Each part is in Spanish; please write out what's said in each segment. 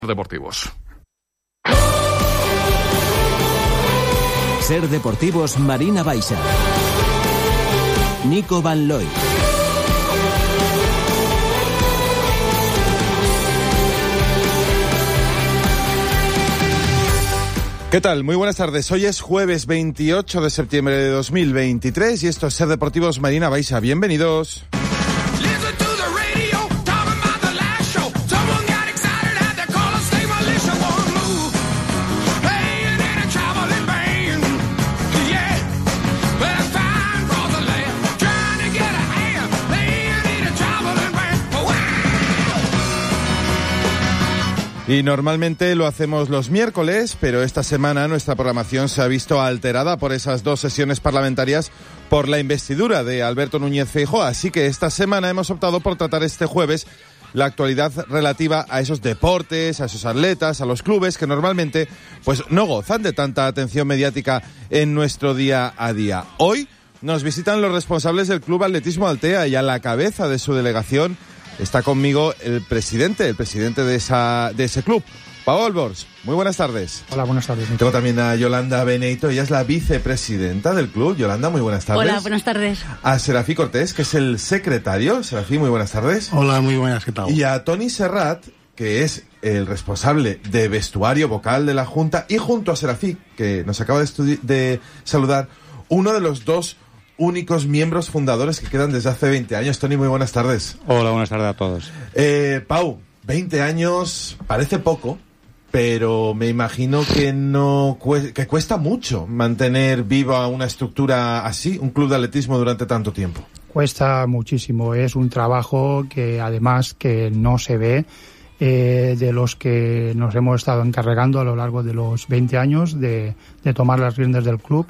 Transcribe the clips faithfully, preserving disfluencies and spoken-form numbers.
Deportivos. Ser Deportivos Marina Baixa. Nico Van Looy. ¿Qué tal? Muy buenas tardes. Hoy es jueves veintiocho de septiembre de dos mil veintitrés y esto es Ser Deportivos Marina Baixa. Bienvenidos. Y normalmente lo hacemos los miércoles, pero esta semana nuestra programación se ha visto alterada por esas dos sesiones parlamentarias por la investidura de Alberto Núñez Feijóo. Así que esta semana hemos optado por tratar este jueves la actualidad relativa a esos deportes, a esos atletas, a los clubes que normalmente pues no gozan de tanta atención mediática en nuestro día a día. Hoy nos visitan los responsables del Club Atletismo Altea y a la cabeza de su delegación está conmigo el presidente, el presidente de esa de ese club, Pau Albors. Muy buenas tardes. Hola, buenas tardes. Tengo también a Yolanda Beneito, ella es la vicepresidenta del club. Yolanda, muy buenas tardes. Hola, buenas tardes. A Serafí Cortés, que es el secretario. Serafí, muy buenas tardes. Hola, muy buenas, ¿qué tal? Y a Toni Serrat, que es el responsable de vestuario vocal de la Junta, y junto a Serafí, que nos acaba de, estudi- de saludar, uno de los dos únicos miembros fundadores que quedan desde hace veinte años. Toni, muy buenas tardes. Hola, buenas tardes a todos. Eh, Pau, veinte años parece poco, pero me imagino que no cue- que cuesta mucho mantener viva una estructura así, un club de atletismo durante tanto tiempo. Cuesta muchísimo, es un trabajo que además que no se ve, eh, de los que nos hemos estado encargando a lo largo de los veinte años de, de tomar las riendas del club.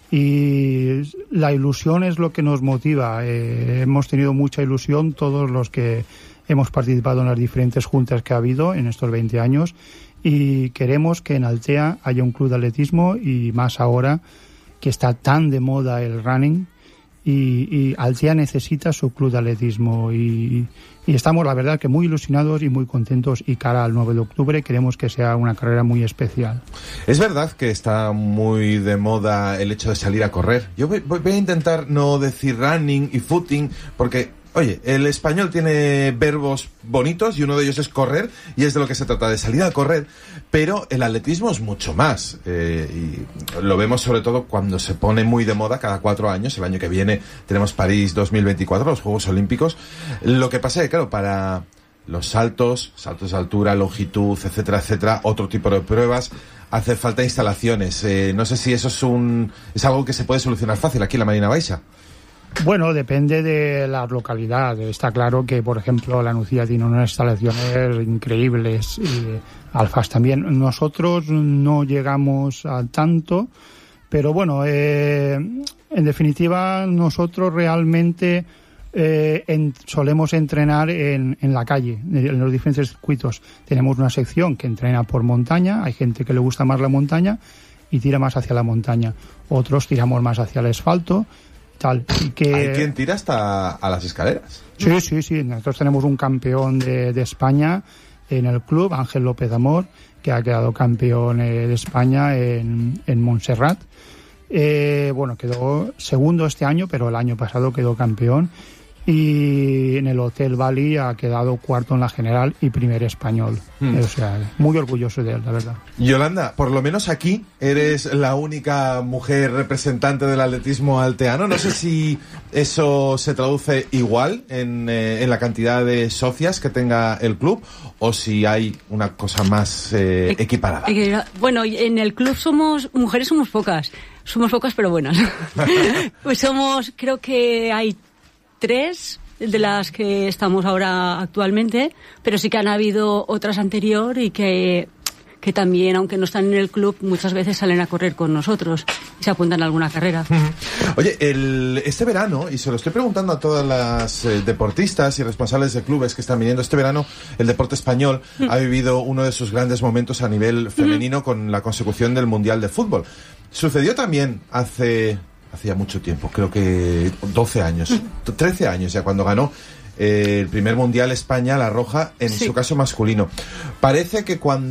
Y la ilusión es lo que nos motiva. Eh, hemos tenido mucha ilusión todos los que hemos participado en las diferentes juntas que ha habido en estos veinte años y queremos que en Altea haya un club de atletismo y más ahora que está tan de moda el running y, y Altea necesita su club de atletismo y, y estamos la verdad que muy ilusionados y muy contentos y cara al nueve de octubre queremos que sea una carrera muy especial. Es verdad que está muy de moda el hecho de salir a correr. Yo voy, voy a intentar no decir running y footing porque, oye, el español tiene verbos bonitos y uno de ellos es correr y es de lo que se trata, de salir a correr, pero el atletismo es mucho más eh, y lo vemos sobre todo cuando se pone muy de moda cada cuatro años. El año que viene tenemos París dos mil veinticuatro, los Juegos Olímpicos. Lo que pasa es que, claro, para los saltos, saltos de altura, longitud, etcétera, etcétera, otro tipo de pruebas, hace falta instalaciones. Eh, no sé si eso es un es algo que se puede solucionar fácil aquí en la Marina Baixa. Bueno, depende de la localidad. Está claro que, por ejemplo, la Nucía tiene unas instalaciones increíbles y Alfas también. Nosotros no llegamos a tanto, pero bueno, eh, en definitiva, nosotros realmente eh, en, solemos entrenar en, en la calle, en los diferentes circuitos. Tenemos una sección que entrena por montaña, hay gente que le gusta más la montaña y tira más hacia la montaña. Otros tiramos más hacia el asfalto. Tal, y que... ¿Hay quien tira hasta a las escaleras? Sí, sí, sí. Nosotros tenemos un campeón de, de España en el club, Ángel López Amor, que ha quedado campeón eh, de España en, en Montserrat. Eh, bueno, quedó segundo este año, pero el año pasado quedó campeón. Y en el Hotel Bali ha quedado cuarto en la general y primer español. Hmm. O sea, muy orgulloso de él, la verdad. Yolanda, por lo menos aquí eres la única mujer representante del atletismo alteano. No sé si eso se traduce igual en, eh, en la cantidad de socias que tenga el club o si hay una cosa más eh, equiparada. Bueno, en el club somos mujeres, somos pocas. Somos pocas, pero buenas. Pues somos, creo que hay tres de las que estamos ahora actualmente, pero sí que han habido otras anterior y que, que también, aunque no están en el club, muchas veces salen a correr con nosotros y se apuntan a alguna carrera. Oye, el, este verano, y se lo estoy preguntando a todas las eh, deportistas y responsables de clubes que están viniendo, este verano el deporte español mm. ha vivido uno de sus grandes momentos a nivel femenino mm. con la consecución del Mundial de Fútbol. Sucedió también hace... hacía mucho tiempo, creo que doce años, trece años ya, cuando ganó eh, el primer mundial España, la roja, en Sí. su caso masculino. Parece que cuando